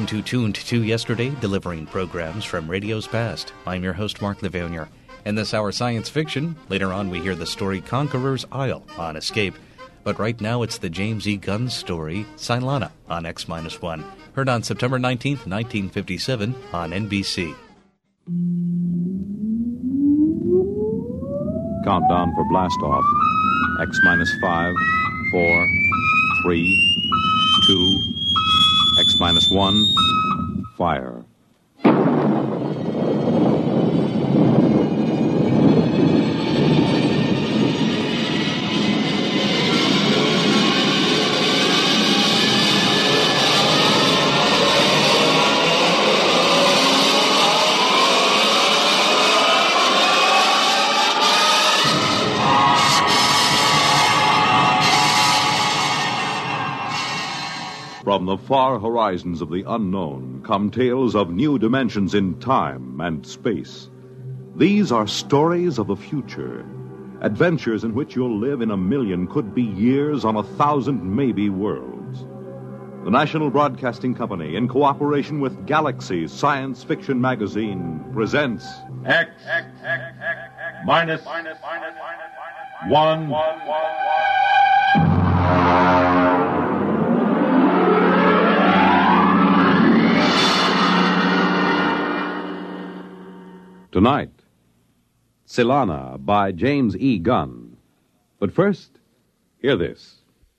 Welcome to Tuned to Yesterday, delivering programs from radio's past. I'm your host, Mark Levonier. In this hour, science fiction. Later on, we hear the story Conqueror's Isle on Escape. But right now, it's the James E. Gunn story, Cylana, on X-1, heard on September 19th, 1957, on NBC. Countdown for blast-off. X-5, 4, 3, 2, X-1, fire. From the far horizons of the unknown come tales of new dimensions in time and space. These are stories of the future, adventures in which you'll live in a million, could be years, on 1,000 maybe worlds. The National Broadcasting Company, in cooperation with Galaxy Science Fiction Magazine, presents X minus 1. Tonight, Cylana by James E. Gunn. But first, hear this.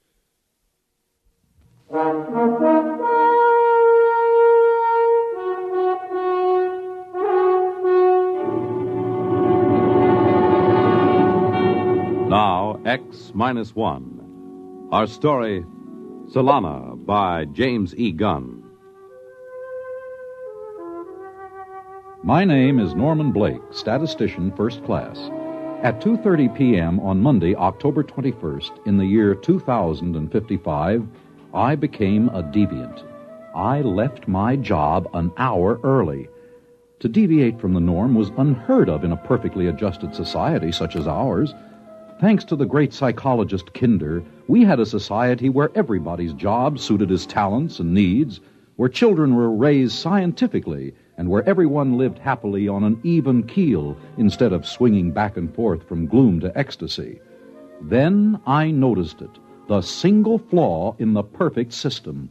Now, X-1. Our story, Cylana by James E. Gunn. My name is Norman Blake, statistician first class. At 2:30 p.m. on Monday, October 21st, in the year 2055, I became a deviant. I left my job an hour early. To deviate from the norm was unheard of in a perfectly adjusted society such as ours. Thanks to the great psychologist Kinder, we had a society where everybody's job suited his talents and needs, where children were raised scientifically, and where everyone lived happily on an even keel instead of swinging back and forth from gloom to ecstasy. Then I noticed it, the single flaw in the perfect system.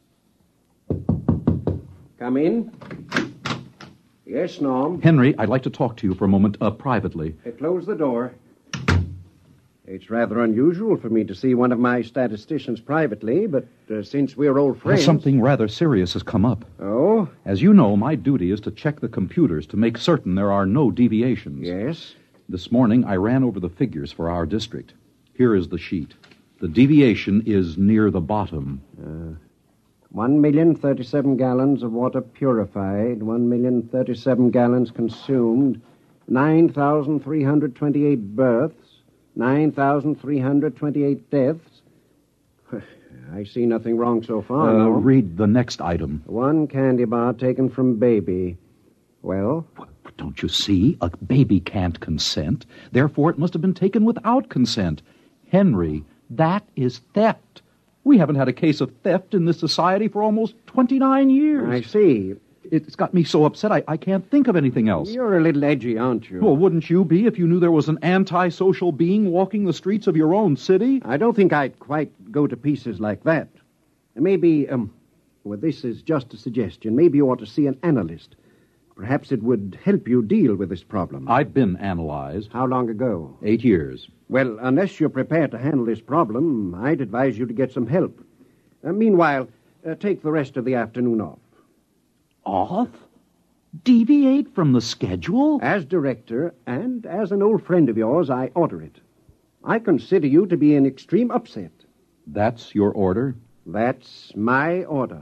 Come in. Yes, Norm. Henry, I'd like to talk to you for a moment, privately. Close the door. It's rather unusual for me to see one of my statisticians privately, but since we're old friends... Something rather serious has come up. Oh? As you know, my duty is to check the computers to make certain there are no deviations. Yes? This morning, I ran over the figures for our district. Here is the sheet. The deviation is near the bottom. 1,037 gallons of water purified, 1,037 gallons consumed, 9,328 births, 9,328 deaths. I see nothing wrong so far. Norm. Read the next item. One candy bar taken from baby. Well? Don't you see? A baby can't consent. Therefore, it must have been taken without consent. Henry, that is theft. We haven't had a case of theft in this society for almost 29 years. I see. It's got me so upset I can't think of anything else. You're a little edgy, aren't you? Well, wouldn't you be if you knew there was an antisocial being walking the streets of your own city? I don't think I'd quite go to pieces like that. Maybe, well, this is just a suggestion. Maybe you ought to see an analyst. Perhaps it would help you deal with this problem. I've been analyzed. How long ago? 8 years. Well, unless you're prepared to handle this problem, I'd advise you to get some help. Meanwhile, take the rest of the afternoon off. Off? Deviate from the schedule? As director, and as an old friend of yours, I order it. I consider you to be in extreme upset. That's your order? That's my order.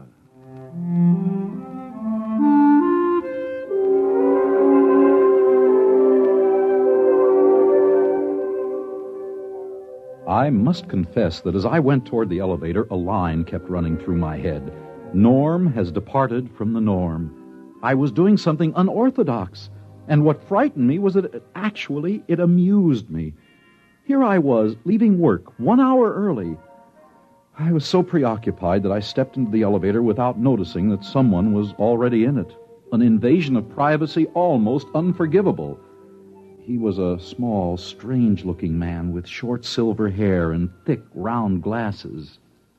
I must confess that as I went toward the elevator, a line kept running through my head. Norm has departed from the norm. I was doing something unorthodox, and what frightened me was that it amused me. Here I was, leaving work 1 hour early. I was so preoccupied that I stepped into the elevator without noticing that someone was already in it. An invasion of privacy almost unforgivable. He was a small, strange-looking man with short silver hair and thick, round glasses.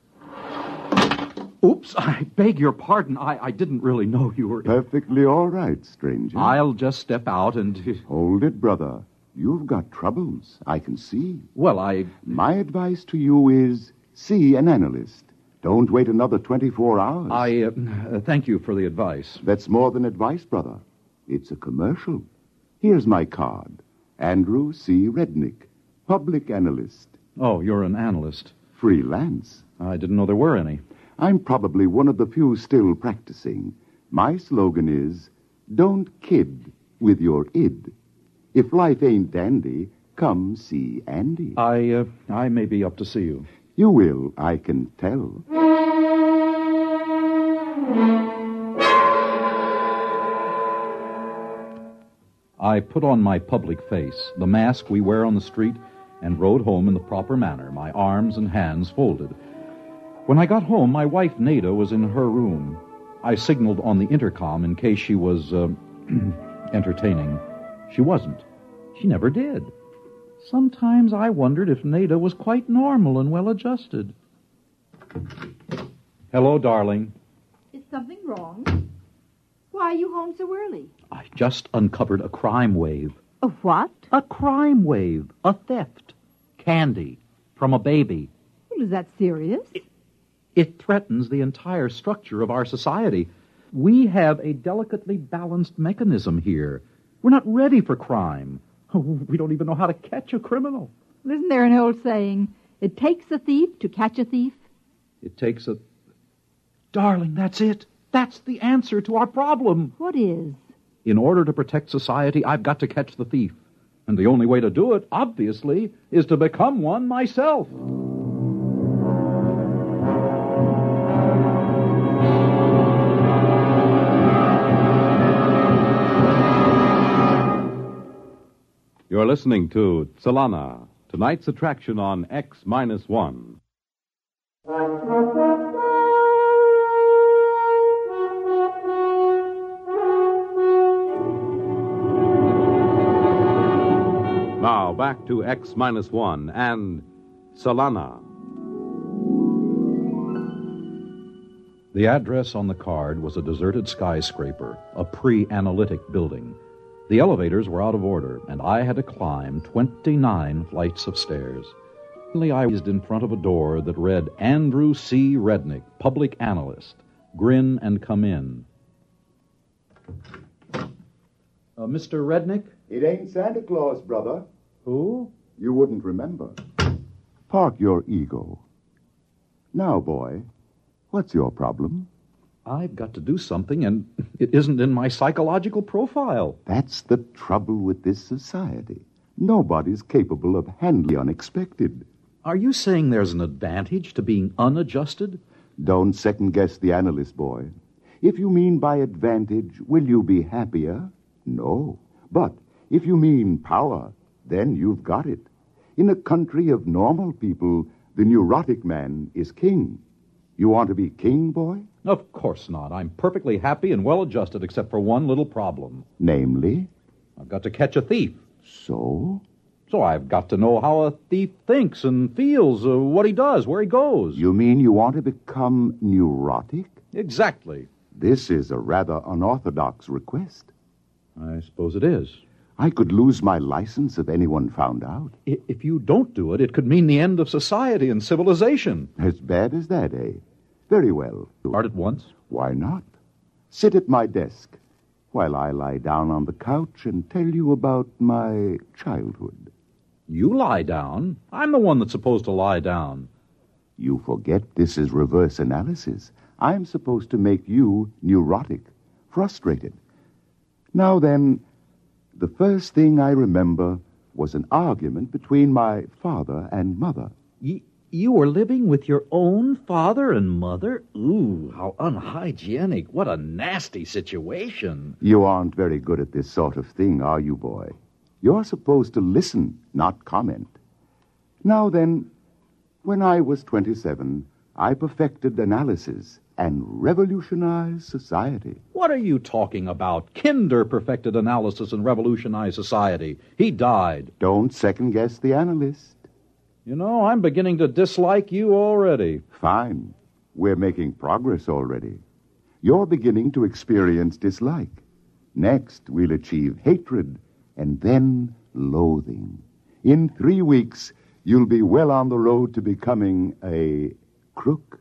Oops, I beg your pardon. I didn't really know you were... Perfectly all right, stranger. I'll just step out and... Hold it, brother. You've got troubles, I can see. Well, My advice to you is see an analyst. Don't wait another 24 hours. Thank you for the advice. That's more than advice, brother. It's a commercial. Here's my card. Andrew C. Rednick, public analyst. Oh, you're an analyst. Freelance. I didn't know there were any. I'm probably one of the few still practicing. My slogan is, don't kid with your id. If life ain't dandy, come see Andy. I may be up to see you. You will, I can tell. I put on my public face, the mask we wear on the street, and rode home in the proper manner, my arms and hands folded. When I got home, my wife, Nada, was in her room. I signaled on the intercom in case she was, entertaining. She wasn't. She never did. Sometimes I wondered if Nada was quite normal and well-adjusted. Hello, darling. Is something wrong? Why are you home so early? I just uncovered a crime wave. A what? A crime wave. A theft. Candy. From a baby. Well, is that serious? It threatens the entire structure of our society. We have a delicately balanced mechanism here. We're not ready for crime. We don't even know how to catch a criminal. Isn't there an old saying, it takes a thief to catch a thief? It takes a... Darling, that's it. That's the answer to our problem. What is? In order to protect society, I've got to catch the thief. And the only way to do it, obviously, is to become one myself. You're listening to Solana, tonight's attraction on X-1. Now, back to X-1 and Solana. The address on the card was a deserted skyscraper, a pre-analytic building. The elevators were out of order, and I had to climb 29 flights of stairs. Finally, I was in front of a door that read, Andrew C. Rednick, public analyst. Grin and come in. Mr. Rednick? It ain't Santa Claus, brother. Who? You wouldn't remember. Park your ego. Now, boy, what's your problem? I've got to do something, and it isn't in my psychological profile. That's the trouble with this society. Nobody's capable of handling the unexpected. Are you saying there's an advantage to being unadjusted? Don't second-guess the analyst, boy. If you mean by advantage, will you be happier? No. But if you mean power, then you've got it. In a country of normal people, the neurotic man is king. You want to be king, boy? Of course not. I'm perfectly happy and well-adjusted except for one little problem. Namely? I've got to catch a thief. So? So I've got to know how a thief thinks and feels, what he does, where he goes. You mean you want to become neurotic? Exactly. This is a rather unorthodox request. I suppose it is. I could lose my license if anyone found out. If you don't do it, it could mean the end of society and civilization. As bad as that, eh? Very well. Start at once? Why not? Sit at my desk while I lie down on the couch and tell you about my childhood. You lie down? I'm the one that's supposed to lie down. You forget this is reverse analysis. I'm supposed to make you neurotic, frustrated. Now then, the first thing I remember was an argument between my father and mother. You were living with your own father and mother? Ooh, how unhygienic. What a nasty situation. You aren't very good at this sort of thing, are you, boy? You're supposed to listen, not comment. Now then, when I was 27, I perfected analysis and revolutionized society. What are you talking about? Kinder perfected analysis and revolutionized society. He died. Don't second-guess the analyst. You know, I'm beginning to dislike you already. Fine. We're making progress already. You're beginning to experience dislike. Next, we'll achieve hatred, and then loathing. In 3 weeks, you'll be well on the road to becoming a crook.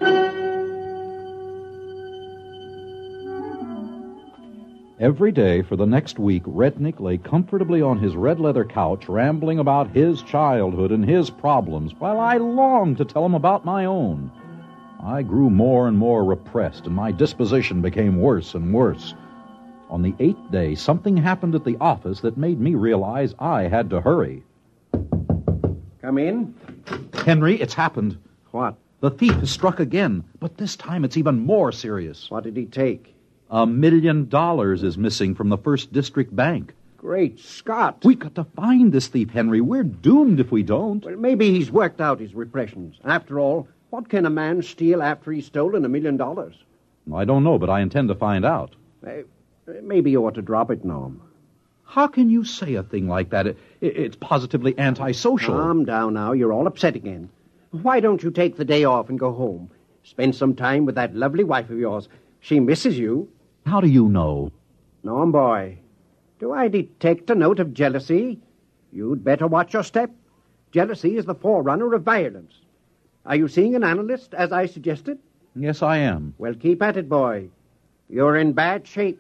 Every day for the next week, Rednick lay comfortably on his red leather couch, rambling about his childhood and his problems, while I longed to tell him about my own. I grew more and more repressed, and my disposition became worse and worse. On the 8th day, something happened at the office that made me realize I had to hurry. Come in. Henry, it's happened. What? The thief has struck again, but this time it's even more serious. What did he take? $1 million is missing from the First District Bank. Great Scott. We've got to find this thief, Henry. We're doomed if we don't. Well, maybe he's worked out his repressions. After all, what can a man steal after he's stolen $1 million? I don't know, but I intend to find out. Maybe you ought to drop it, Norm. How can you say a thing like that? It's positively antisocial. Calm down now. You're all upset again. Why don't you take the day off and go home? Spend some time with that lovely wife of yours. She misses you. How do you know? Norm, boy, do I detect a note of jealousy? You'd better watch your step. Jealousy is the forerunner of violence. Are you seeing an analyst, as I suggested? Yes, I am. Well, keep at it, boy. You're in bad shape.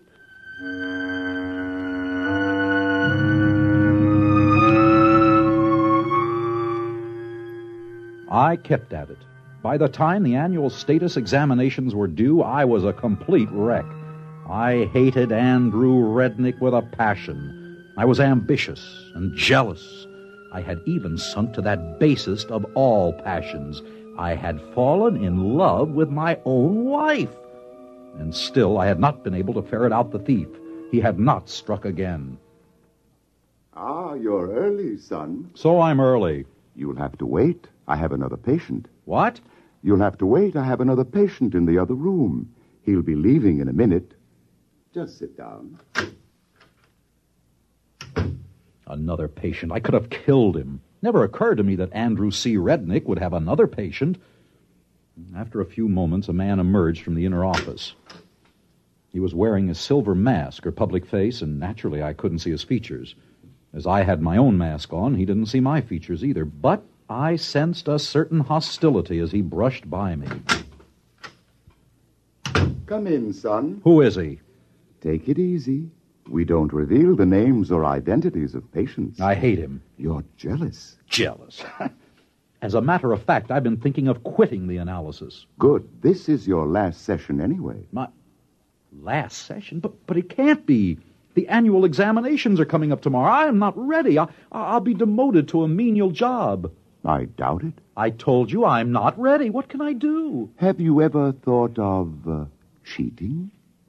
I kept at it. By the time the annual status examinations were due, I was a complete wreck. I hated Andrew Rednick with a passion. I was ambitious and jealous. I had even sunk to that basest of all passions. I had fallen in love with my own wife. And still I had not been able to ferret out the thief. He had not struck again. Ah, you're early, son. So I'm early. You'll have to wait. I have another patient. What? You'll have to wait. I have another patient in the other room. He'll be leaving in a minute. Just sit down. Another patient. I could have killed him. Never occurred to me that Andrew C. Rednick would have another patient. After a few moments, a man emerged from the inner office. He was wearing a silver mask or public face, and naturally I couldn't see his features. As I had my own mask on, he didn't see my features either, but I sensed a certain hostility as he brushed by me. Come in, son. Who is he? Take it easy. We don't reveal the names or identities of patients. I hate him. You're jealous. Jealous. As a matter of fact, I've been thinking of quitting the analysis. Good. This is your last session anyway. My last session? But it can't be. The annual examinations are coming up tomorrow. I am not ready. I'll be demoted to a menial job. I doubt it. I told you I'm not ready. What can I do? Have you ever thought of cheating?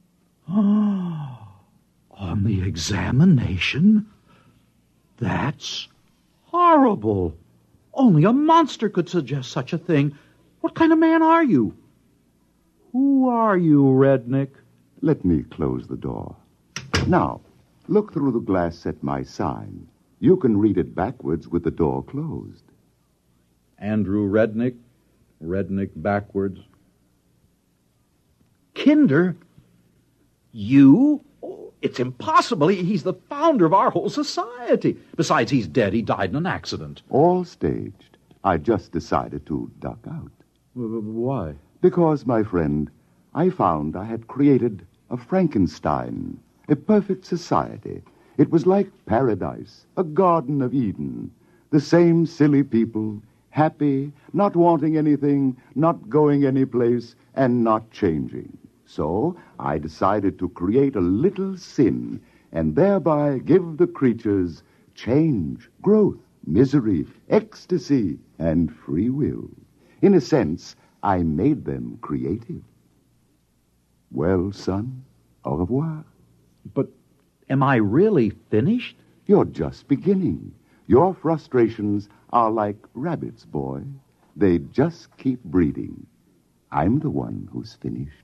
On the examination? That's horrible. Only a monster could suggest such a thing. What kind of man are you? Who are you, Rednick? Let me close the door. Now, look through the glass at my sign. You can read it backwards with the door closed. Andrew Rednick. Rednick backwards. Kinder? You? Oh, it's impossible. He's the founder of our whole society. Besides, he's dead. He died in an accident. All staged. I just decided to duck out. Why? Because, my friend, I found I had created a Frankenstein, a perfect society. It was like paradise, a Garden of Eden. The same silly people, happy, not wanting anything, not going anyplace, and not changing. So I decided to create a little sin and thereby give the creatures change, growth, misery, ecstasy, and free will. In a sense, I made them creative. Well, son, au revoir. But am I really finished? You're just beginning. Your frustrations are like rabbits, boy. They just keep breeding. I'm the one who's finished.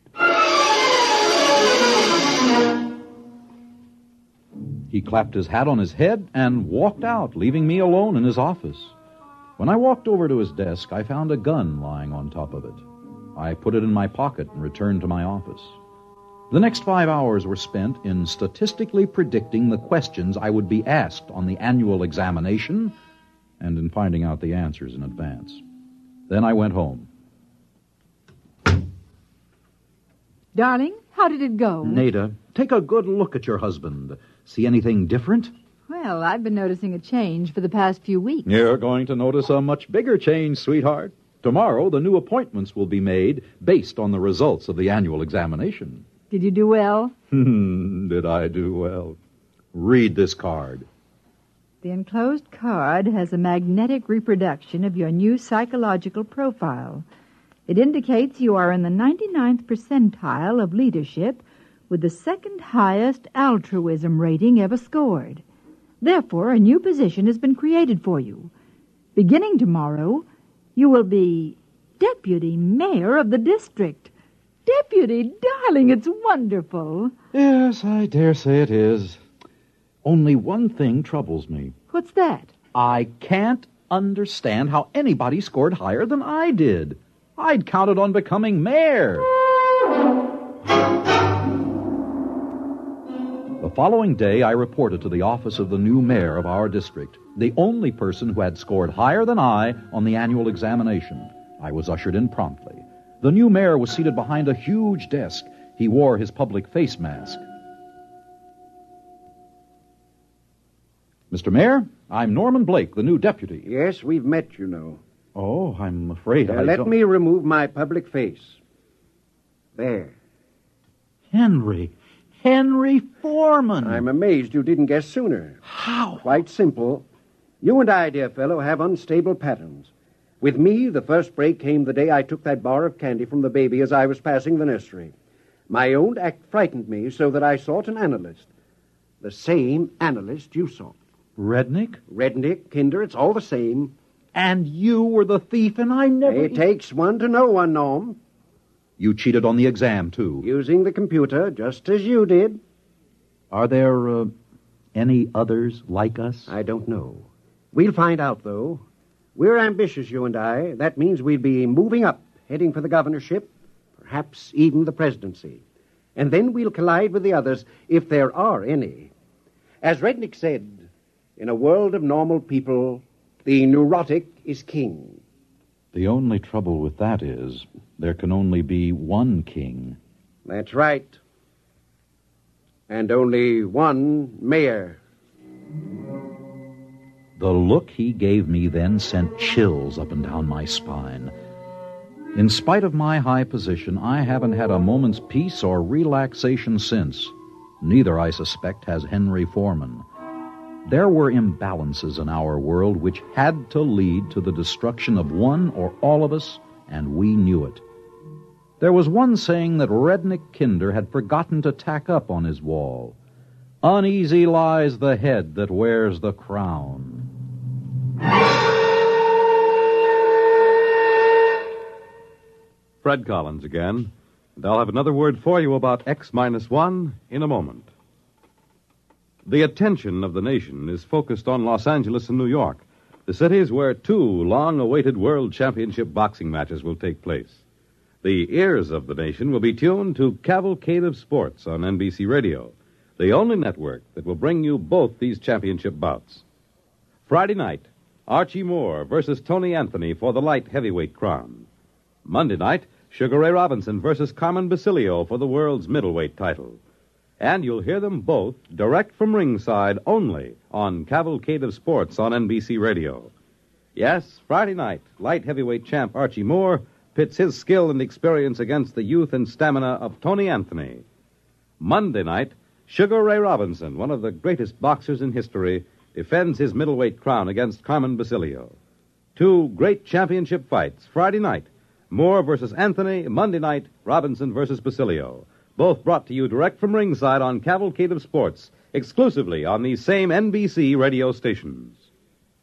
He clapped his hat on his head and walked out, leaving me alone in his office. When I walked over to his desk, I found a gun lying on top of it. I put it in my pocket and returned to my office. The next 5 hours were spent in statistically predicting the questions I would be asked on the annual examination and in finding out the answers in advance. Then I went home. Darling, how did it go? Nada, take a good look at your husband. See anything different? Well, I've been noticing a change for the past few weeks. You're going to notice a much bigger change, sweetheart. Tomorrow, the new appointments will be made based on the results of the annual examination. Did you do well? Did I do well? Read this card. The enclosed card has a magnetic reproduction of your new psychological profile. It indicates you are in the 99th percentile of leadership with the second highest altruism rating ever scored. Therefore, a new position has been created for you. Beginning tomorrow, you will be deputy mayor of the district. Deputy, darling, it's wonderful. Yes, I dare say it is. Only one thing troubles me. What's that? I can't understand how anybody scored higher than I did. I'd counted on becoming mayor. The following day, I reported to the office of the new mayor of our district, the only person who had scored higher than I on the annual examination. I was ushered in promptly. The new mayor was seated behind a huge desk. He wore his public face mask. Mr. Mayor, I'm Norman Blake, the new deputy. Yes, we've met, you know. Oh, I'm afraid I Let don't... me remove my public face. There. Henry Foreman. I'm amazed you didn't guess sooner. How? Quite simple. You and I, dear fellow, have unstable patterns. With me, the first break came the day I took that bar of candy from the baby as I was passing the nursery. My own act frightened me so that I sought an analyst. The same analyst you sought. Rednick? Rednick, Kinder, it's all the same. And you were the thief, and I never... It takes one to know one, Norm. You cheated on the exam, too. Using the computer, just as you did. Are there any others like us? I don't know. We'll find out, though. We're ambitious, you and I. That means we'll be moving up, heading for the governorship, perhaps even the presidency. And then we'll collide with the others, if there are any. As Rednick said, in a world of normal people, the neurotic is king. The only trouble with that is there can only be one king. That's right. And only one mayor. The look he gave me then sent chills up and down my spine. In spite of my high position, I haven't had a moment's peace or relaxation since. Neither, I suspect, has Henry Foreman. There were imbalances in our world which had to lead to the destruction of one or all of us, and we knew it. There was one saying that Rednick Kinder had forgotten to tack up on his wall. Uneasy lies the head that wears the crown. Fred Collins again, and I'll have another word for you about X-1 in a moment. The attention of the nation is focused on Los Angeles and New York, the cities where two long-awaited World Championship boxing matches will take place. The ears of the nation will be tuned to Cavalcade of Sports on NBC Radio, the only network that will bring you both these championship bouts. Friday night, Archie Moore versus Tony Anthony for the light heavyweight crown. Monday night, Sugar Ray Robinson versus Carmen Basilio for the world's middleweight title. And you'll hear them both direct from ringside only on Cavalcade of Sports on NBC Radio. Yes, Friday night, light heavyweight champ Archie Moore pits his skill and experience against the youth and stamina of Tony Anthony. Monday night, Sugar Ray Robinson, one of the greatest boxers in history, defends his middleweight crown against Carmen Basilio. Two great championship fights, Friday night, Moore versus Anthony, Monday night, Robinson versus Basilio. Both brought to you direct from ringside on Cavalcade of Sports, exclusively on these same NBC radio stations.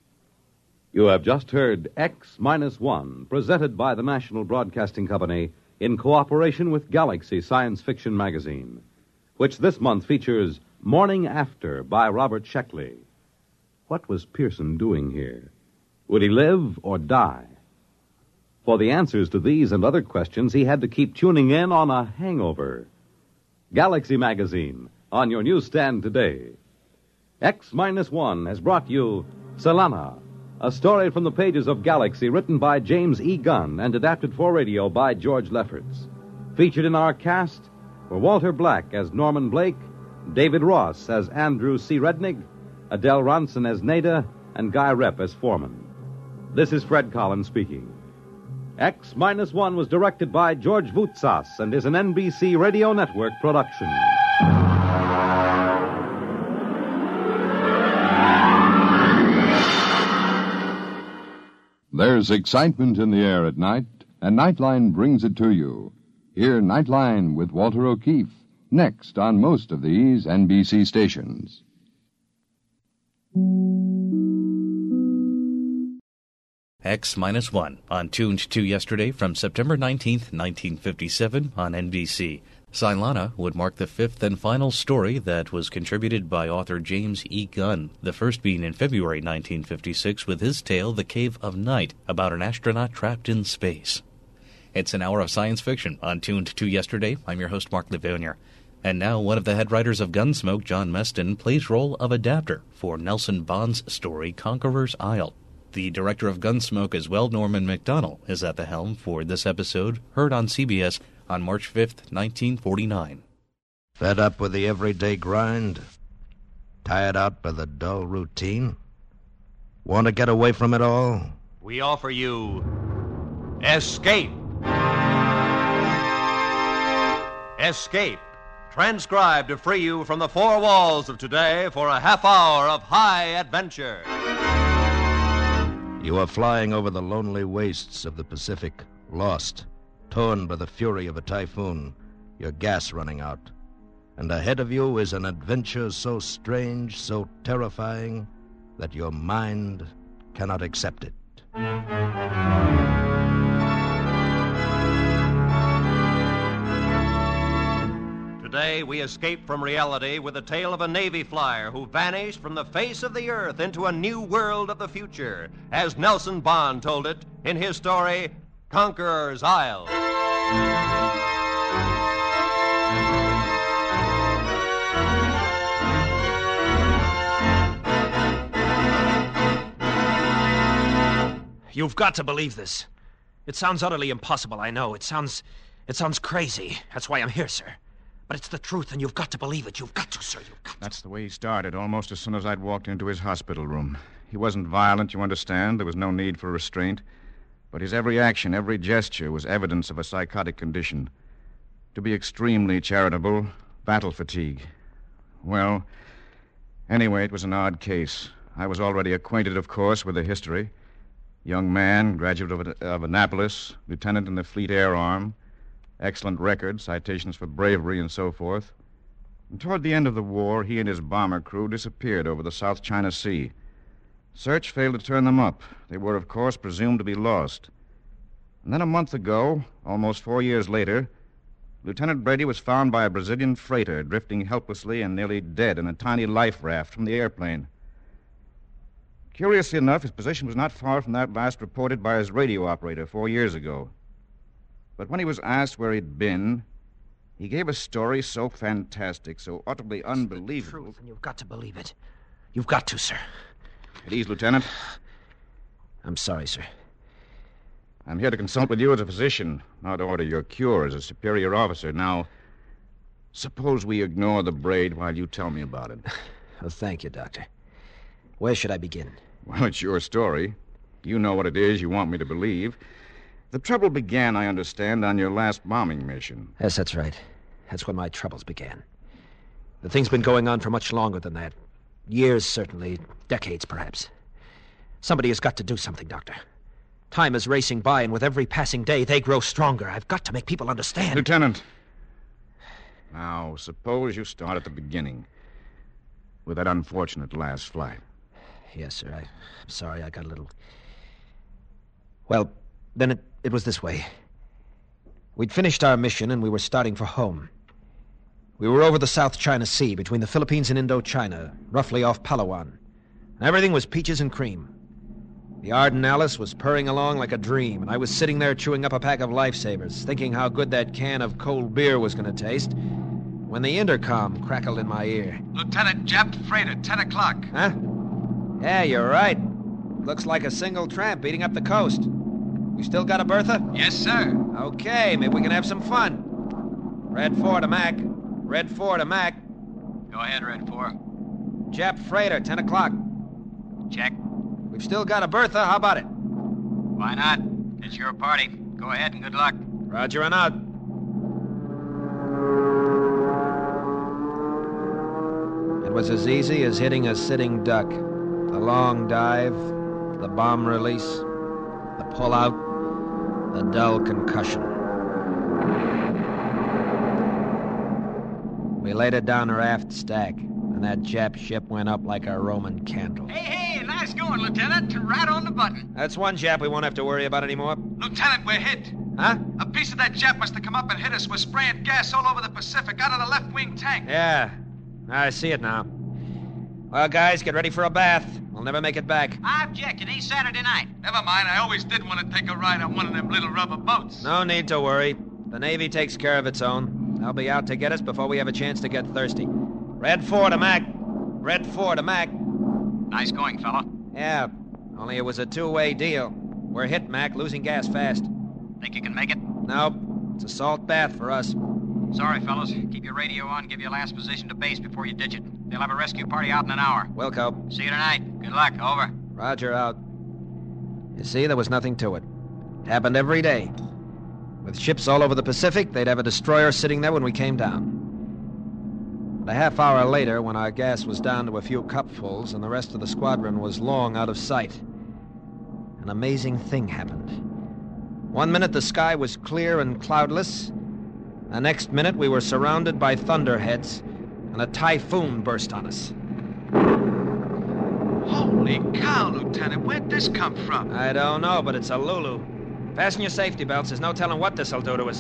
You have just heard X-1, presented by the National Broadcasting Company in cooperation with Galaxy Science Fiction Magazine, which this month features Morning After by Robert Sheckley. What was Pearson doing here? Would he live or die? For the answers to these and other questions, he had to keep tuning in on a hangover. Galaxy Magazine, on your newsstand today. X-1 has brought you Selana, a story from the pages of Galaxy written by James E. Gunn and adapted for radio by George Lefferts. Featured in our cast were Walter Black as Norman Blake, David Ross as Andrew C. Rednig, Adele Ronson as Nada, and Guy Rep as Foreman. This is Fred Collins speaking. X-1 was directed by George Voutsas and is an NBC Radio Network production. There's excitement in the air at night, and Nightline brings it to you. Hear Nightline with Walter O'Keefe, next on most of these NBC stations. X-1 on Tuned to Yesterday from September 19th, 1957 on NBC. Selana would mark the fifth and final story that was contributed by author James E. Gunn, the first being in February 1956 with his tale The Cave of Night, about an astronaut trapped in space. It's an hour of science fiction on Tuned to Yesterday. I'm your host, Mark Levonier. And now one of the head writers of Gunsmoke, John Meston, plays role of adapter for Nelson Bond's story Conqueror's Isle. The director of Gunsmoke as well, Norman Macdonnell, is at the helm for this episode, heard on CBS on March 5th, 1949. Fed up with the everyday grind? Tired out by the dull routine? Want to get away from it all? We offer you Escape. Escape, transcribed to free you from the four walls of today for a half hour of high adventure. You are flying over the lonely wastes of the Pacific, lost, torn by the fury of a typhoon, your gas running out. And ahead of you is an adventure so strange, so terrifying, that your mind cannot accept it. Today, we escape from reality with the tale of a Navy flyer who vanished from the face of the earth into a new world of the future, as Nelson Bond told it in his story, Conqueror's Isle. You've got to believe this. It sounds utterly impossible, I know. It sounds crazy. That's why I'm here, sir. But it's the truth, and you've got to believe it. You've got to, sir. You've got to. That's the way he started, almost as soon as I'd walked into his hospital room. He wasn't violent, you understand. There was no need for restraint. But his every action, every gesture was evidence of a psychotic condition. To be extremely charitable, battle fatigue. Well, anyway, it was an odd case. I was already acquainted, of course, with the history. Young man, graduate of Annapolis, lieutenant in the Fleet Air Arm. Excellent record, citations for bravery and so forth. And toward the end of the war, he and his bomber crew disappeared over the South China Sea. Search failed to turn them up. They were, of course, presumed to be lost. And then a month ago, almost 4 years later, Lieutenant Brady was found by a Brazilian freighter drifting helplessly and nearly dead in a tiny life raft from the airplane. Curiously enough, his position was not far from that last reported by his radio operator 4 years ago. But when he was asked where he'd been, he gave a story so fantastic, so utterly unbelievable. It's the truth, and you've got to believe it. You've got to, sir. At ease, Lieutenant. I'm sorry, sir. I'm here to consult with you as a physician, not order your cure as a superior officer. Now, suppose we ignore the braid while you tell me about it. Oh, thank you, Doctor. Where should I begin? Well, it's your story. You know what it is you want me to believe. The trouble began, I understand, on your last bombing mission. Yes, that's right. That's when my troubles began. The thing's been going on for much longer than that. Years, certainly. Decades, perhaps. Somebody has got to do something, Doctor. Time is racing by, and with every passing day, they grow stronger. I've got to make people understand. Lieutenant. Now, suppose you start at the beginning. With that unfortunate last flight. Yes, sir. I'm sorry I got a little... Well, then it was this way. We'd finished our mission, and we were starting for home. We were over the South China Sea, between the Philippines and Indochina, roughly off Palawan. Everything was peaches and cream. The Arden Alice was purring along like a dream, and I was sitting there chewing up a pack of Lifesavers, thinking how good that can of cold beer was going to taste, when the intercom crackled in my ear. Lieutenant, Jap freighter, 10 o'clock. Huh? Yeah, you're right. Looks like a single tramp beating up the coast. We still got a Bertha? Yes, sir. Okay, maybe we can have some fun. Red 4 to Mac. Red 4 to Mac. Go ahead, Red 4. Jap freighter, 10 o'clock. Check. We've still got a Bertha. How about it? Why not? It's your party. Go ahead and good luck. Roger and out. It was as easy as hitting a sitting duck. The long dive, the bomb release, the pull-out, the dull concussion. We laid it down her aft stack, and that Jap ship went up like a Roman candle. Hey, nice going, Lieutenant. Right on the button. That's one Jap we won't have to worry about anymore. Lieutenant, we're hit. Huh? A piece of that Jap must have come up and hit us. We're spraying gas all over the Pacific out of the left wing tank. Yeah, I see it now. Well, guys, get ready for a bath. We'll never make it back. I object. It ain't Saturday night. Never mind. I always did want to take a ride on one of them little rubber boats. No need to worry. The Navy takes care of its own. They'll be out to get us before we have a chance to get thirsty. Red 4 to Mac. Red 4 to Mac. Nice going, fella. Yeah, only it was a two-way deal. We're hit, Mac, losing gas fast. Think you can make it? Nope. It's a salt bath for us. Sorry, fellas. Keep your radio on. Give your last position to base before you ditch it. They'll have a rescue party out in an hour. Wilco. See you tonight. Good luck. Over. Roger, out. You see, there was nothing to it. It happened every day. With ships all over the Pacific, they'd have a destroyer sitting there when we came down. But a half hour later, when our gas was down to a few cupfuls and the rest of the squadron was long out of sight, an amazing thing happened. One minute the sky was clear and cloudless. The next minute we were surrounded by thunderheads, and a typhoon burst on us. Holy cow, Lieutenant. Where'd this come from? I don't know, but it's a Lulu. Fasten your safety belts. There's no telling what this'll do to us.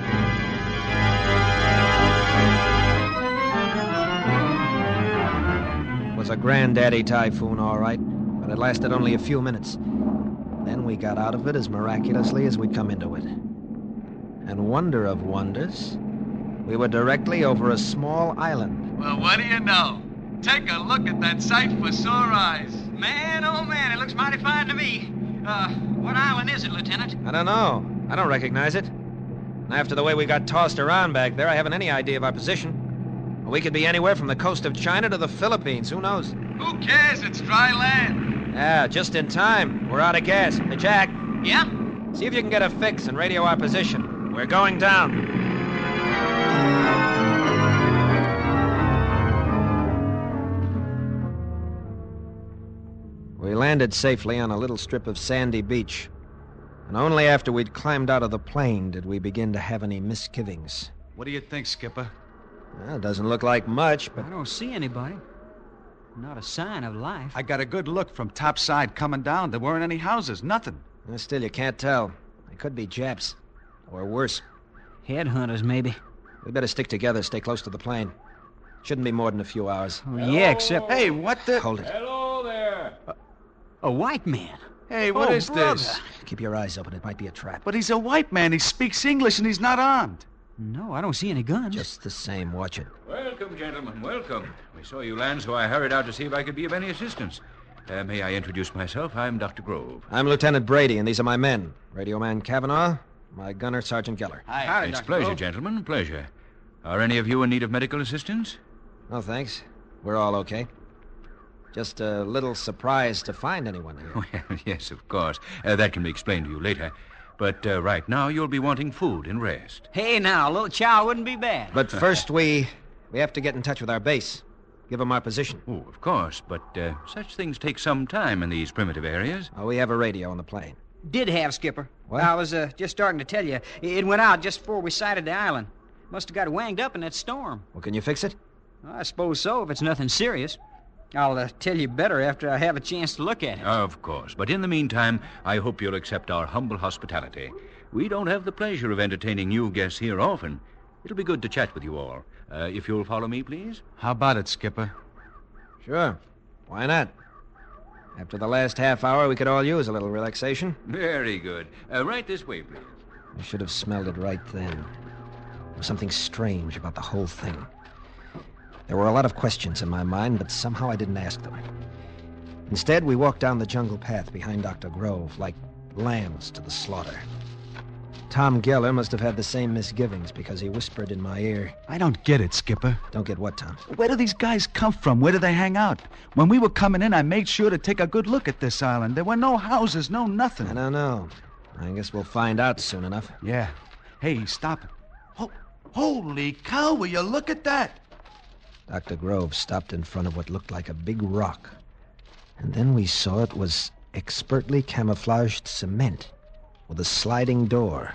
It was a granddaddy typhoon, all right, but it lasted only a few minutes. Then we got out of it as miraculously as we'd come into it. And wonder of wonders, we were directly over a small island. Well, what do you know? Take a look at that sight for sore eyes. Man, oh man, it looks mighty fine to me. What island is it, Lieutenant? I don't know. I don't recognize it. And after the way we got tossed around back there, I haven't any idea of our position. We could be anywhere from the coast of China to the Philippines. Who knows? Who cares? It's dry land. Yeah, just in time. We're out of gas. Hey, Jack. Yeah? See if you can get a fix and radio our position. We're going down. We landed safely on a little strip of sandy beach. And only after we'd climbed out of the plane did we begin to have any misgivings. What do you think, Skipper? Well, it doesn't look like much, but... I don't see anybody. Not a sign of life. I got a good look from topside coming down. There weren't any houses, nothing. Still, you can't tell. They could be Japs. Or worse. Headhunters, maybe. We better stick together, stay close to the plane. Shouldn't be more than a few hours. Oh, yeah, except... Hey, what the... Hold it. Hello there. A white man. Hey, what is this? Keep your eyes open. It might be a trap. But he's a white man. He speaks English and he's not armed. No, I don't see any guns. Just the same. Watch it. Welcome, gentlemen. Welcome. We saw you land, so I hurried out to see if I could be of any assistance. May I introduce myself? I'm Dr. Grove. I'm Lieutenant Brady, and these are my men. Radio man Kavanaugh, my gunner, Sergeant Geller. Hi, it's a pleasure, Grove. gentlemen. Pleasure. Are any of you in need of medical assistance? No, thanks. We're all okay. Just a little surprised to find anyone here. Well, yes, of course. That can be explained to you later. But right now, you'll be wanting food and rest. Hey, now, a little chow wouldn't be bad. But first, we have to get in touch with our base. Give them our position. Oh, of course. But such things take some time in these primitive areas. Oh, we have a radio on the plane. Did have, Skipper. What? I was just starting to tell you. It went out just before we sighted the island. Must have got wanged up in that storm. Well, can you fix it? I suppose so, if it's nothing serious. I'll tell you better after I have a chance to look at it. Of course. But in the meantime, I hope you'll accept our humble hospitality. We don't have the pleasure of entertaining new guests here often. It'll be good to chat with you all. If you'll follow me, please. How about it, Skipper? Sure. Why not? After the last half hour, we could all use a little relaxation. Very good. Right this way, please. I should have smelled it right then. There was something strange about the whole thing. There were a lot of questions in my mind, but somehow I didn't ask them. Instead, we walked down the jungle path behind Dr. Grove, like lambs to the slaughter. Tom Geller must have had the same misgivings because he whispered in my ear. I don't get it, Skipper. Don't get what, Tom? Where do these guys come from? Where do they hang out? When we were coming in, I made sure to take a good look at this island. There were no houses, no nothing. I don't know. I guess we'll find out soon enough. Yeah. Hey, stop it. Oh, holy cow, will you look at that? Dr. Grove stopped in front of what looked like a big rock. And then we saw it was expertly camouflaged cement with a sliding door.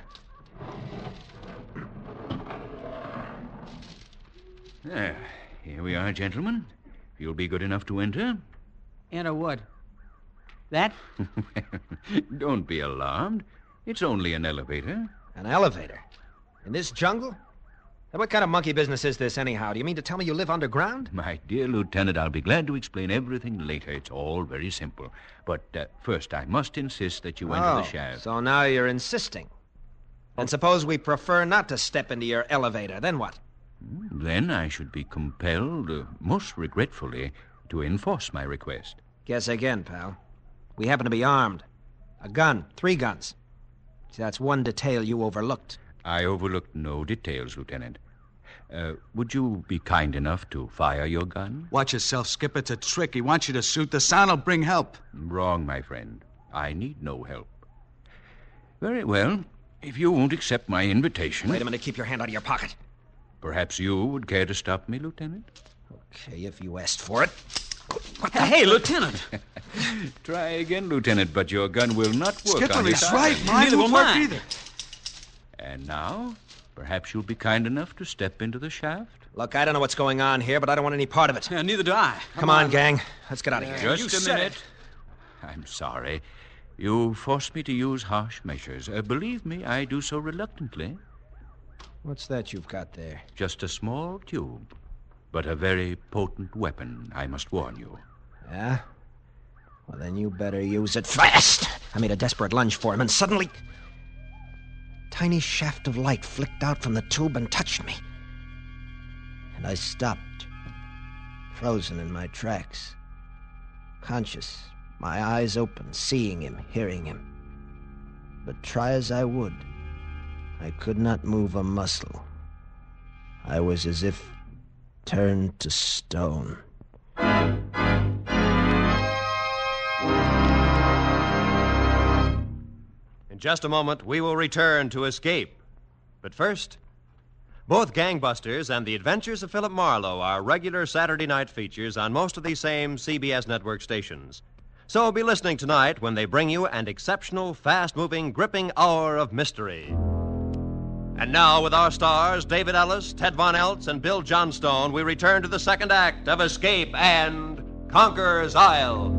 Here we are, gentlemen. If you'll be good enough to enter. Enter what? That? Don't be alarmed. It's only an elevator. An elevator? In this jungle? Now, what kind of monkey business is this, anyhow? Do you mean to tell me you live underground? My dear Lieutenant, I'll be glad to explain everything later. It's all very simple. But first, I must insist that you enter the shaft. So now you're insisting. And suppose we prefer not to step into your elevator. Then what? Then I should be compelled, most regretfully, to enforce my request. Guess again, pal. We happen to be armed. A gun. 3 guns. See, that's one detail you overlooked. I overlooked no details, Lieutenant. Would you be kind enough to fire your gun? Watch yourself, Skipper. It's a trick. He wants you to shoot. The sound will bring help. Wrong, my friend. I need no help. Very well. If you won't accept my invitation... Wait a minute. Keep your hand out of your pocket. Perhaps you would care to stop me, Lieutenant? Okay, if you asked for it. What the Hey, Lieutenant! Try again, Lieutenant, but your gun will not work Skipper, on he's this right. island. Mine won't work either. And now, perhaps you'll be kind enough to step into the shaft? Look, I don't know what's going on here, but I don't want any part of it. Yeah, neither do I. Come on, gang. Let's get out of here. Just a minute. I'm sorry. You forced me to use harsh measures. Believe me, I do so reluctantly. What's that you've got there? Just a small tube, but a very potent weapon, I must warn you. Yeah? Well, then you better use it fast. I made a desperate lunge for him, and suddenly... a tiny shaft of light flicked out from the tube and touched me. And I stopped, frozen in my tracks. Conscious, my eyes open, seeing him, hearing him. But try as I would, I could not move a muscle. I was as if turned to stone. In just a moment, we will return to Escape. But first, both Gangbusters and The Adventures of Philip Marlowe are regular Saturday night features on most of these same CBS network stations. So be listening tonight when they bring you an exceptional, fast-moving, gripping hour of mystery. And now, with our stars, David Ellis, Ted Von Eltz, and Bill Johnstone, we return to the second act of Escape and Conqueror's Isle.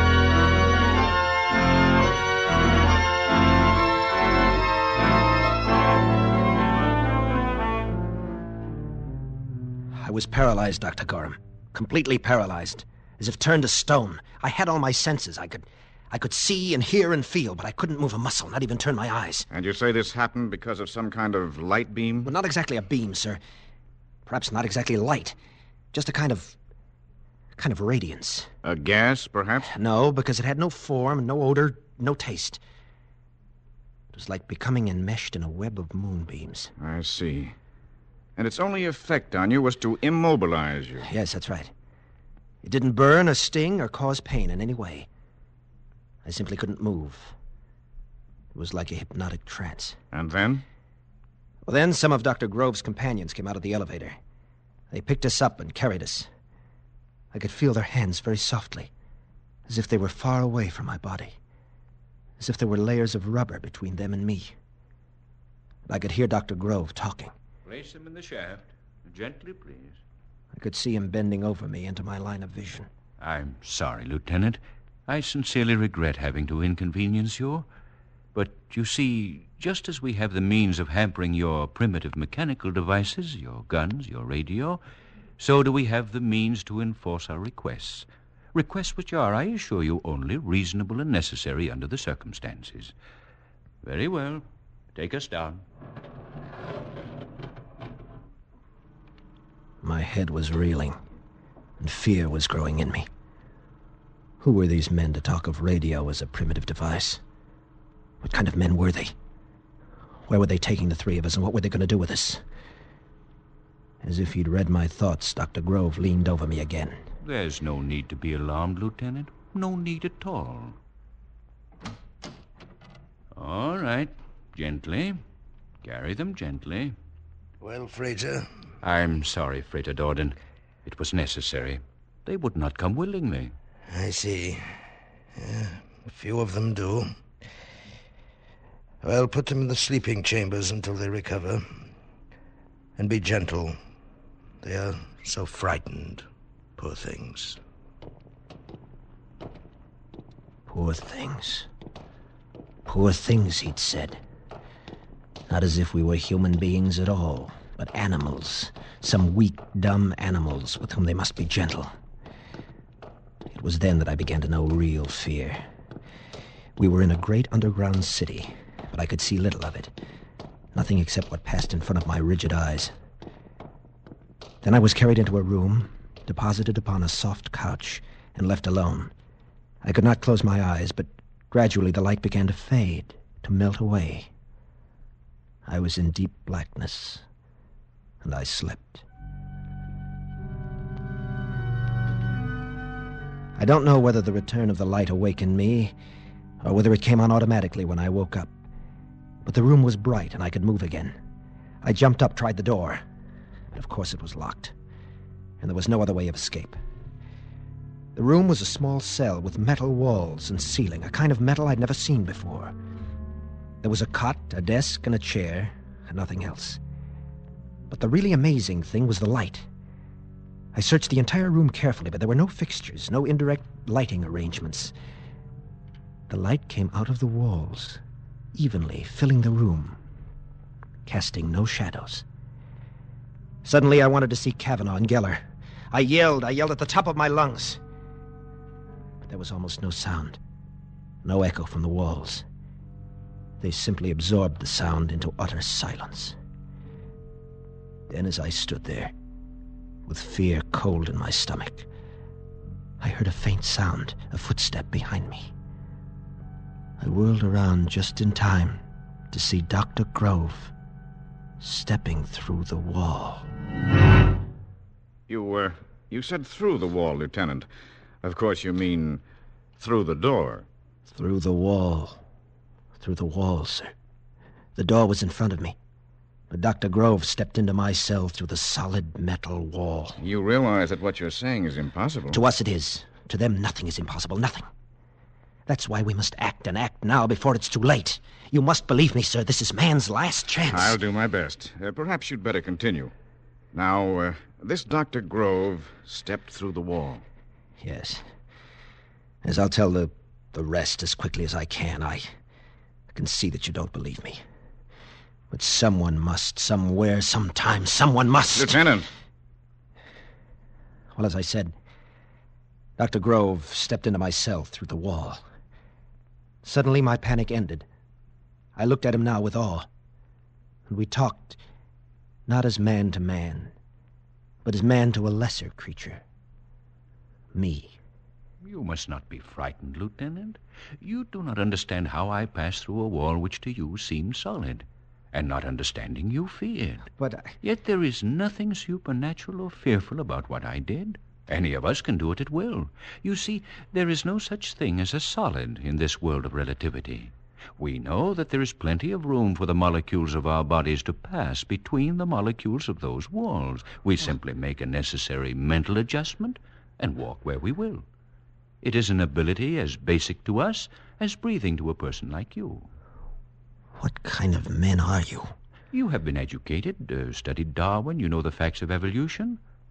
I was paralyzed, Dr. Gorham. Completely paralyzed. As if turned to stone. I had all my senses. I could see and hear and feel, but I couldn't move a muscle, not even turn my eyes. And you say this happened because of some kind of light beam? Well, not exactly a beam, sir. Perhaps not exactly light. Just a kind of radiance. A gas, perhaps? No, because it had no form, no odor, no taste. It was like becoming enmeshed in a web of moonbeams. I see. And its only effect on you was to immobilize you. Yes, that's right. It didn't burn or sting or cause pain in any way. I simply couldn't move. It was like a hypnotic trance. And then? Well, then some of Dr. Grove's companions came out of the elevator. They picked us up and carried us. I could feel their hands very softly, as if they were far away from my body, as if there were layers of rubber between them and me. I could hear Dr. Grove talking. Place him in the shaft. Gently, please. I could see him bending over me into my line of vision. I'm sorry, Lieutenant. I sincerely regret having to inconvenience you. But, you see, Just as we have the means of hampering your primitive mechanical devices, your guns, your radio, so do we have the means to enforce our requests. Requests which are, I assure you, only reasonable and necessary under the circumstances. Very well. Take us down. My head was reeling, and fear was growing in me. Who were these men to talk of radio as a primitive device? What kind of men were they? Where were they taking the three of us, and what were they going to do with us? As if he'd read my thoughts, Dr. Grove leaned over me again. There's no need to be alarmed, Lieutenant. No need at all. All right. Gently. Carry them gently. Well, Frater? I'm sorry, Frater Dorden. It was necessary. They would not come willingly. I see. Yeah, a few of them do. Well, put them in the sleeping chambers until they recover. And be gentle. They are so frightened. Poor things. Poor things. Poor things, he'd said. Not as if we were human beings at all, but animals. Some weak, dumb animals with whom they must be gentle. It was then that I began to know real fear. We were in a great underground city, but I could see little of it. Nothing except what passed in front of my rigid eyes. Then I was carried into a room, deposited upon a soft couch, and left alone. I could not close my eyes, but gradually the light began to fade, to melt away. I was in deep blackness, and I slept. I don't know whether the return of the light awakened me, or whether it came on automatically when I woke up. But the room was bright, and I could move again. I jumped up, tried the door, but of course it was locked, and there was no other way of escape. The room was a small cell with metal walls and ceiling, a kind of metal I'd never seen before. There was a cot, a desk, and a chair, and nothing else. But the really amazing thing was the light. I searched the entire room carefully, but there were no fixtures, no indirect lighting arrangements. The light came out of the walls, evenly filling the room, casting no shadows. Suddenly I wanted to see Kavanaugh and Geller. I yelled at the top of my lungs. But there was almost no sound, no echo from the walls. They simply absorbed the sound into utter silence. Then as I stood there, with fear cold in my stomach, I heard a faint sound, a footstep behind me. I whirled around just in time to see Dr. Grove stepping through the wall. You said through the wall, Lieutenant. Of course you mean through the door. Through the wall. Through the wall, sir. The door was in front of me, but Dr. Grove stepped into my cell through the solid metal wall. You realize that what you're saying is impossible. To us it is. To them, nothing is impossible. Nothing. That's why we must act, and act now before it's too late. You must believe me, sir. This is man's last chance. I'll do my best. Perhaps you'd better continue. Now, this Dr. Grove stepped through the wall. Yes. As I'll tell the rest as quickly as I can. I can see that you don't believe me. But someone must, somewhere, sometime, someone must. Lieutenant! Well, as I said, Dr. Grove stepped into my cell through the wall. Suddenly, my panic ended. I looked at him now with awe. And we talked, not as man to man, but as man to a lesser creature. Me. You must not be frightened, Lieutenant. You do not understand how I passed through a wall which to you seemed solid. And not understanding, you feared. But Yet there is nothing supernatural or fearful about what I did. Any of us can do it at will. You see, there is no such thing as a solid in this world of relativity. We know that there is plenty of room for the molecules of our bodies to pass between the molecules of those walls. We simply make a necessary mental adjustment and walk where we will. It is an ability as basic to us as breathing to a person like you. What kind of men are you? You have been educated, studied Darwin. You know the facts of evolution.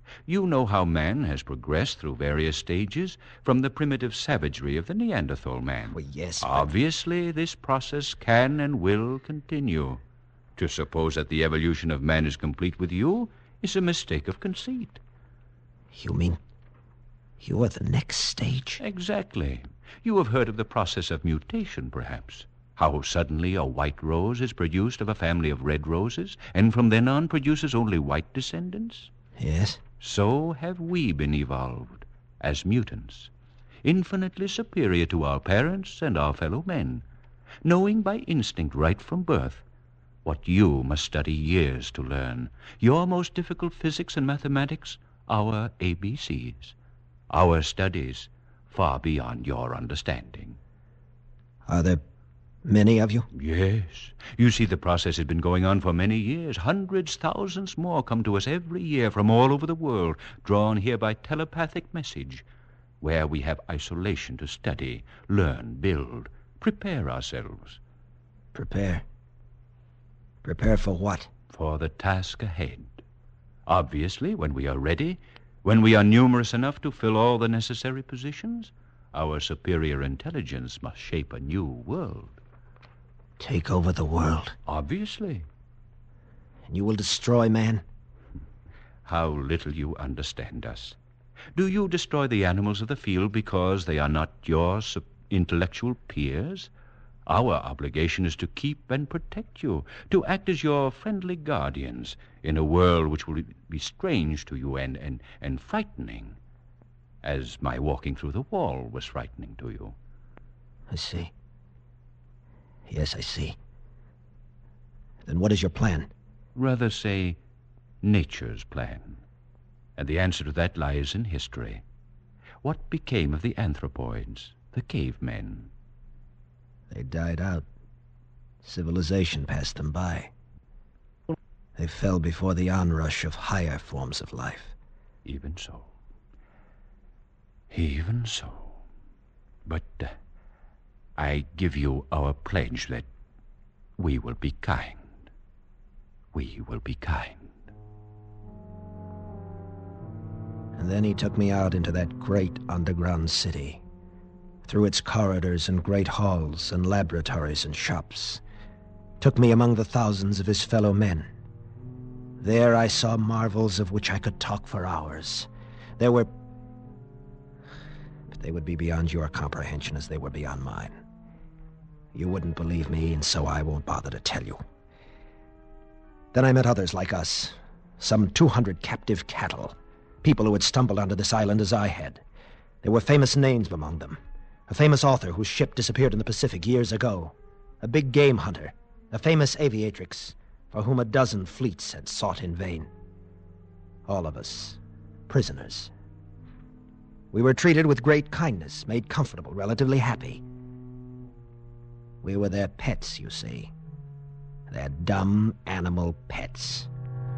You know how man has progressed through various stages from the primitive savagery of the Neanderthal man. Well, yes, but... Obviously, this process can and will continue. To suppose that the evolution of man is complete with you is a mistake of conceit. You mean you are the next stage? Exactly. You have heard of the process of mutation, perhaps. How suddenly a white rose is produced of a family of red roses, and from then on produces only white descendants? Yes. So have we been evolved, as mutants, infinitely superior to our parents and our fellow men, knowing by instinct right from birth what you must study years to learn, your most difficult physics and mathematics, our ABCs, our studies far beyond your understanding. Are there many of you? Yes. You see, the process has been going on for many years. Hundreds, thousands more come to us every year from all over the world, drawn here by telepathic message, where we have isolation to study, learn, build, prepare ourselves. Prepare? Prepare for what? For the task ahead. Obviously, when we are ready, when we are numerous enough to fill all the necessary positions, our superior intelligence must shape a new world. Take over the world? Obviously. And you will destroy man? How little you understand us. Do you destroy the animals of the field because they are not your intellectual peers? Our obligation is to keep and protect you, to act as your friendly guardians in a world which will be strange to you and frightening, as my walking through the wall was frightening to you. I see. Yes, I see. Then what is your plan? Rather say, nature's plan. And the answer to that lies in history. What became of the anthropoids, the cavemen? They died out. Civilization passed them by. They fell before the onrush of higher forms of life. Even so. Even so. But I give you our pledge that we will be kind. We will be kind. And then he took me out into that great underground city, through its corridors and great halls and laboratories and shops, took me among the thousands of his fellow men. There I saw marvels of which I could talk for hours. There were... but they would be beyond your comprehension as they were beyond mine. You wouldn't believe me, and so I won't bother to tell you. Then I met others like us, some 200 captive cattle, people who had stumbled onto this island as I had. There were famous names among them. A famous author whose ship disappeared in the Pacific years ago. A big game hunter. A famous aviatrix for whom a dozen fleets had sought in vain. All of us, prisoners. We were treated with great kindness, made comfortable, relatively happy. We were their pets, you see. Their dumb animal pets.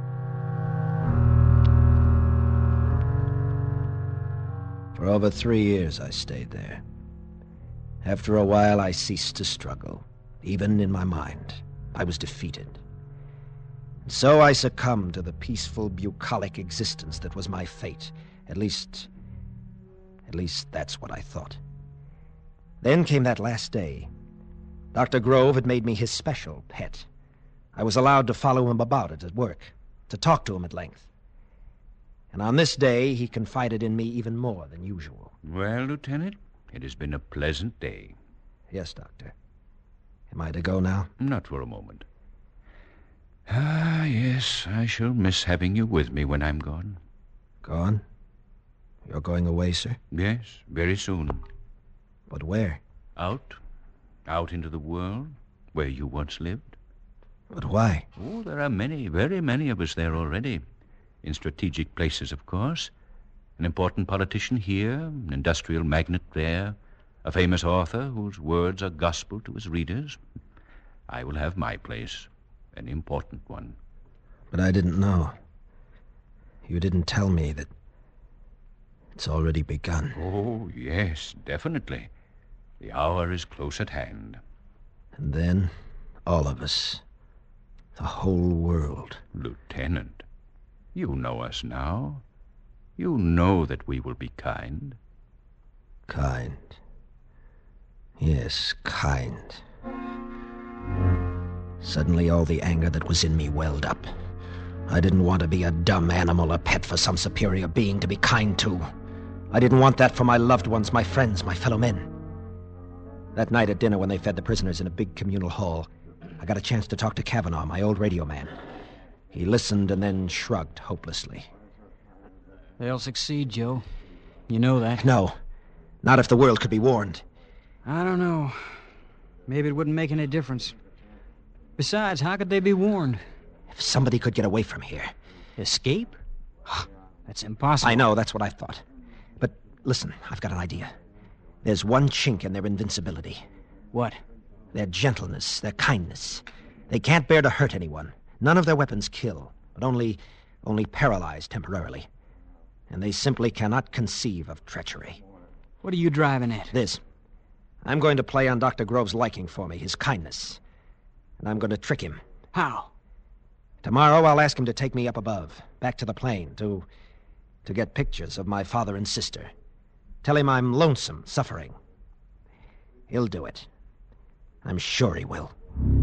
For over 3 years I stayed there. After a while I ceased to struggle. Even in my mind, I was defeated. And so I succumbed to the peaceful, bucolic existence that was my fate. At least that's what I thought. Then came that last day. Dr. Grove had made me his special pet. I was allowed to follow him about at work, to talk to him at length. And on this day, he confided in me even more than usual. Well, Lieutenant, it has been a pleasant day. Yes, Doctor. Am I to go now? Not for a moment. Ah, yes, I shall miss having you with me when I'm gone. Gone? You're going away, sir? Yes, very soon. But where? Out into the world, where you once lived. But why? Oh, there are many, very many of us there already. In strategic places, of course. An important politician here, an industrial magnate there, a famous author whose words are gospel to his readers. I will have my place, an important one. But I didn't know. You didn't tell me that it's already begun. Oh, yes, definitely. The hour is close at hand. And then, all of us, the whole world. Lieutenant, you know us now. You know that we will be kind. Kind. Yes, kind. Suddenly all the anger that was in me welled up. I didn't want to be a dumb animal, a pet for some superior being to be kind to. I didn't want that for my loved ones, my friends, my fellow men. That night at dinner when they fed the prisoners in a big communal hall, I got a chance to talk to Kavanaugh, my old radio man. He listened and then shrugged hopelessly. They'll succeed, Joe. You know that. No. Not if the world could be warned. I don't know. Maybe it wouldn't make any difference. Besides, how could they be warned? If somebody could get away from here. Escape? That's impossible. I know, that's what I thought. But listen, I've got an idea. There's one chink in their invincibility. What? Their gentleness, their kindness. They can't bear to hurt anyone. None of their weapons kill, but only paralyze temporarily. And they simply cannot conceive of treachery. What are you driving at? This. I'm going to play on Dr. Grove's liking for me, his kindness. And I'm going to trick him. How? Tomorrow I'll ask him to take me up above, back to the plane, to get pictures of my father and sister. Tell him I'm lonesome, suffering. He'll do it. I'm sure he will.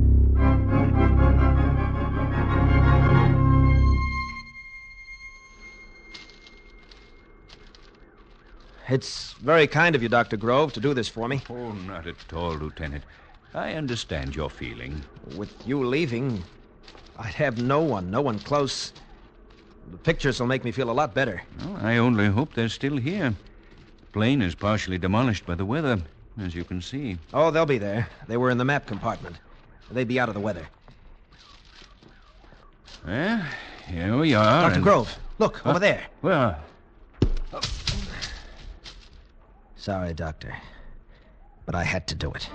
It's very kind of you, Dr. Grove, to do this for me. Oh, not at all, Lieutenant. I understand your feeling. With you leaving, I'd have no one close. The pictures will make me feel a lot better. Well, I only hope they're still here. The plane is partially demolished by the weather, as you can see. Oh, they'll be there. They were in the map compartment. They'd be out of the weather. Well, here we are. Dr. Grove, look, over there. Where? Sorry, Doctor, but I had to do it.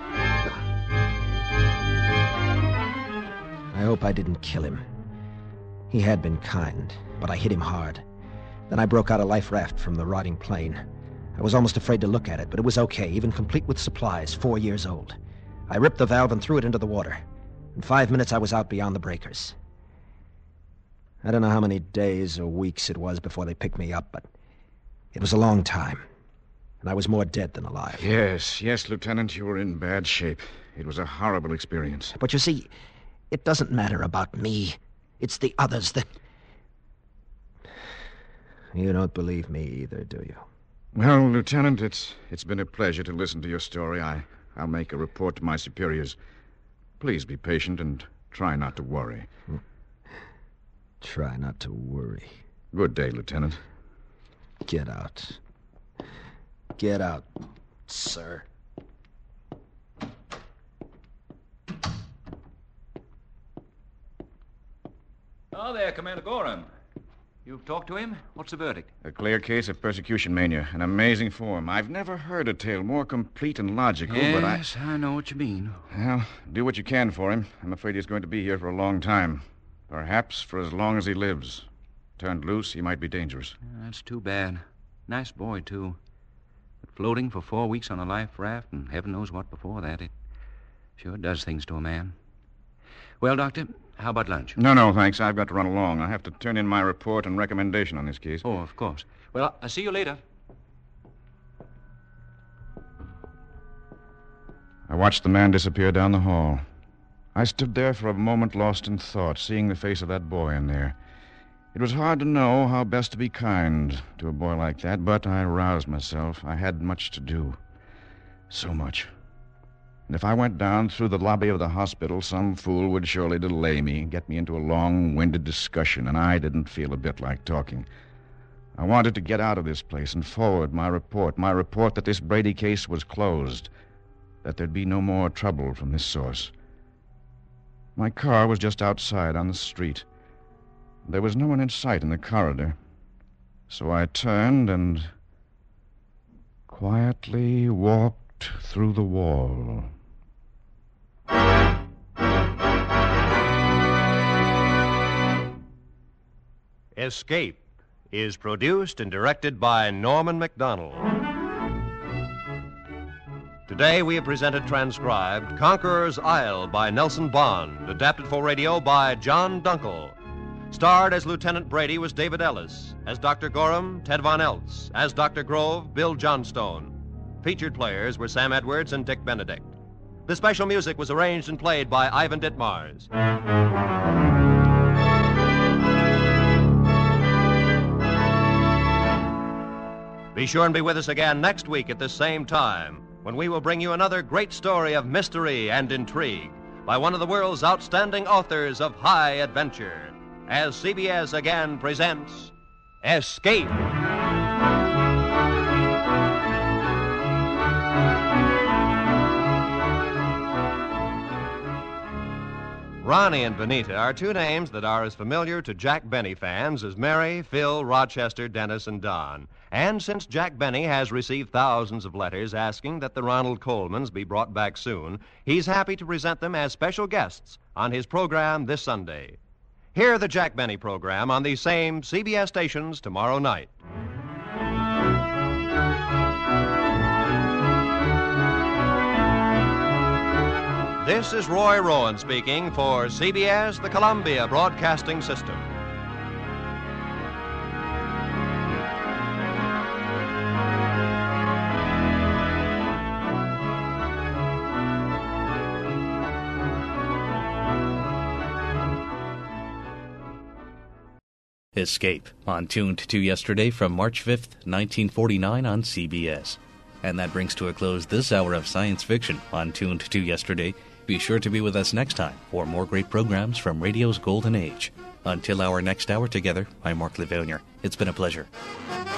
I hope I didn't kill him. He had been kind, but I hit him hard. Then I broke out a life raft from the rotting plane. I was almost afraid to look at it, but it was okay, even complete with supplies, 4 years old. I ripped the valve and threw it into the water. In 5 minutes, I was out beyond the breakers. I don't know how many days or weeks it was before they picked me up, but it was a long time. And I was more dead than alive. Yes, Lieutenant, you were in bad shape. It was a horrible experience. But you see, it doesn't matter about me. It's the others that... You don't believe me either, do you? Well, Lieutenant, it's been a pleasure to listen to your story. I'll make a report to my superiors. Please be patient and try not to worry. Try not to worry. Good day, Lieutenant. Get out. Get out, sir. Oh, there, Commander Gorham. You've talked to him? What's the verdict? A clear case of persecution mania. An amazing form. I've never heard a tale more complete and logical, but Yes, I know what you mean. Well, do what you can for him. I'm afraid he's going to be here for a long time. Perhaps for as long as he lives. Turned loose, he might be dangerous. That's too bad. Nice boy, too. But floating for 4 weeks on a life raft, and heaven knows what before that, it sure does things to a man. Well, Doctor, how about lunch? No, thanks. I've got to run along. I have to turn in my report and recommendation on this case. Oh, of course. Well, I'll see you later. I watched the man disappear down the hall. I stood there for a moment lost in thought, seeing the face of that boy in there. It was hard to know how best to be kind to a boy like that, but I roused myself. I had much to do. So much. And if I went down through the lobby of the hospital, some fool would surely delay me and get me into a long-winded discussion, and I didn't feel a bit like talking. I wanted to get out of this place and forward my report that this Brady case was closed, that there'd be no more trouble from this source. My car was just outside on the street. There was no one in sight in the corridor. So I turned and quietly walked through the wall. Escape is produced and directed by Norman MacDonald. Today we have presented transcribed Conqueror's Isle by Nelson Bond, adapted for radio by John Dunkel. Starred as Lieutenant Brady was David Ellis. As Dr. Gorham, Ted Von Eltz. As Dr. Grove, Bill Johnstone. Featured players were Sam Edwards and Dick Benedict. The special music was arranged and played by Ivan Ditmars. Be sure and be with us again next week at the same time, when we will bring you another great story of mystery and intrigue by one of the world's outstanding authors of high adventure, as CBS again presents Escape. Ronnie and Benita are two names that are as familiar to Jack Benny fans as Mary, Phil, Rochester, Dennis, and Don. And since Jack Benny has received thousands of letters asking that the Ronald Colemans be brought back soon, he's happy to present them as special guests on his program this Sunday. Hear the Jack Benny program on these same CBS stations tomorrow night. This is Roy Rowan speaking for CBS, the Columbia Broadcasting System. Escape, on Tuned to Yesterday from March 5th, 1949 on CBS. And that brings to a close this hour of science fiction on Tuned to Yesterday. Be sure to be with us next time for more great programs from radio's golden age. Until our next hour together, I'm Mark Levonier. It's been a pleasure.